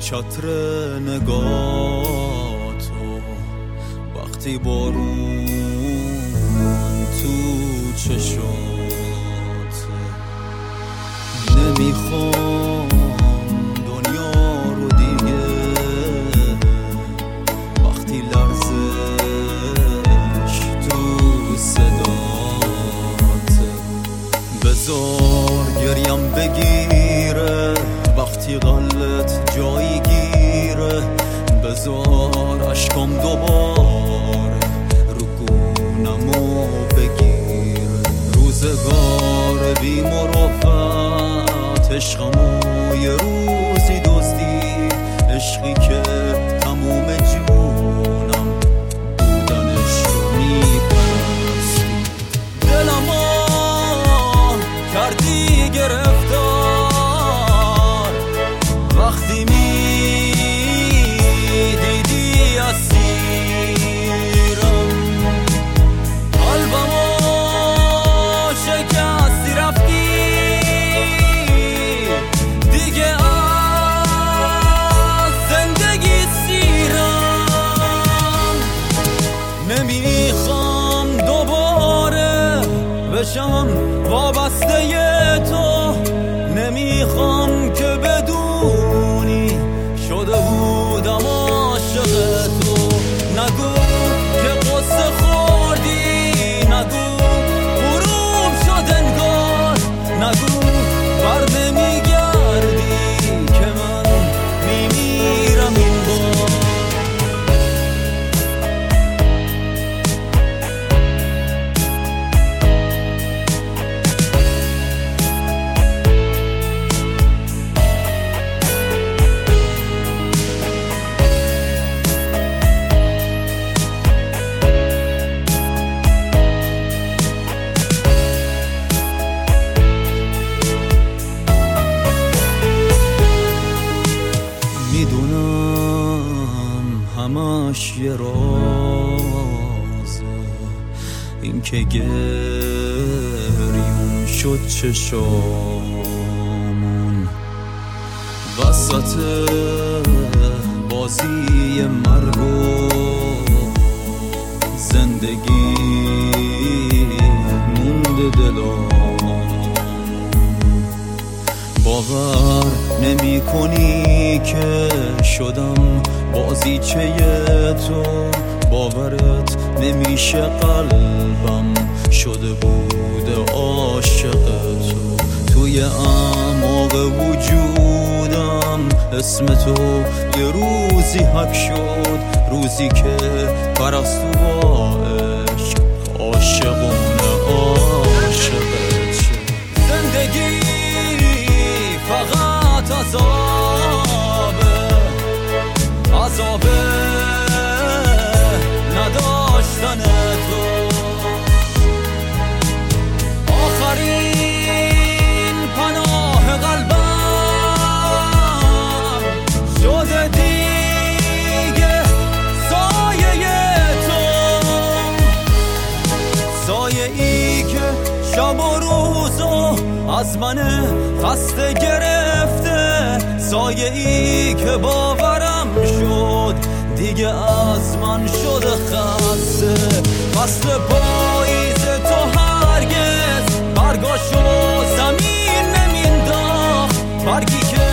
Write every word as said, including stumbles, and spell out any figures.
چتر نگاه تو وقتی بارون تو چشات نمیخوام دنیا رو دیگه وقتی لرزش تو صدات بذار گریم بگیره وقتی قلت جایی گیره بذار عشقم دوباره رو گونمو بگیره روزگار بی مروت عشقمو یه روزی دزدی عشقی که تموم جونم بودنش رو میپرستی دلمو کردی گرفتار وقتی می دیدی اسیرم قلبمو شکستی رفتی دیگه از زندگی سیرم نمیخوام دوباره بشم وابسته تو نمیخوام که بدونی شده بودم عاشق تو نگو که قصه خوردی نگو غروب شد انگار نگو بر نمیگردی که من میمیرم این بار همش یه رازه این که گریون شد چشامون وسط بازی مرگ و زندگی مونده دلام باور نمی کنی که شدم بازیچه تو باورت نمیشه قلبم شده بود عاشق تو توی اعماق وجودم اسم تو یه روزی حک شد روزی که پرستو با عشق عاشقونه عاشقت شد زندگی فقط عذابه عذابه نداشتن تو آخرین پناه قلبم شده دیگه سایه تو سایه ای که شب و روزو از من خسته گرفته سایه ای که باورم شد دیگه از من شده خسته فصل پاییز تو هرگز برگاشو زمین نمینداخت برگی که